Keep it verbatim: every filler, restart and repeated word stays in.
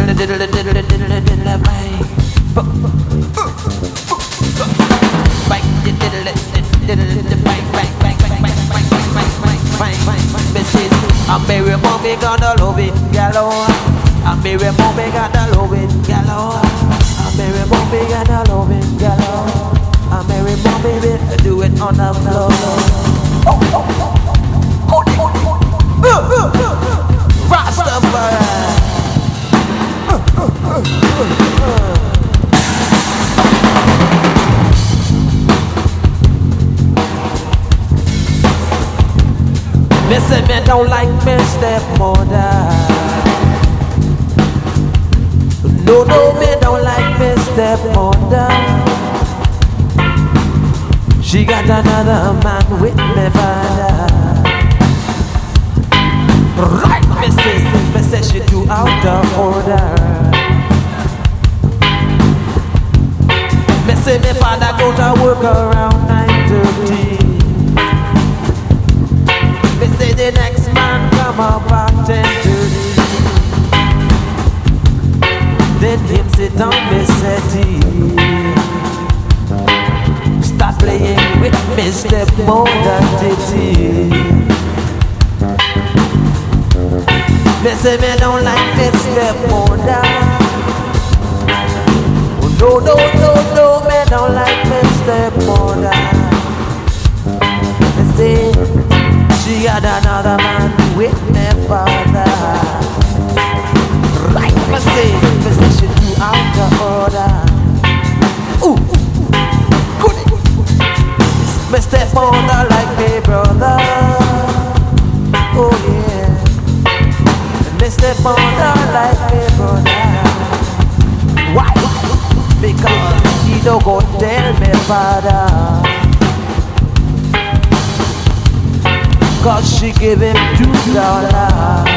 I'm very mommy gonna love it, gallo. I'm very mommy gonna love it, gallo. I'm very mommy gonna love it, gallo. I'm very mommy will do it on the floor. Oh, oh, oh, oh, oh, oh, oh. Rastafari. Me say me don't like me stepmother. No, no, me don't like me stepmother. She got another man with me father. Right, me say, me say she too out of order. Me say me father go to work around nine thirty. Me say the next man come about ten thirty. Then him sit on me settee. Start playing with me stepmother titty. Me say me don't like me stepmother. Oh no no no no, me don't like me stepmother. Me say she had another man with her father. Right, me say, me say she too out of order. Ooh, goody. Me stepmother like me brother. Oh yeah. Me stepmother like me brother. Why? Because he don't go tell me father. Cause she give him two dollars.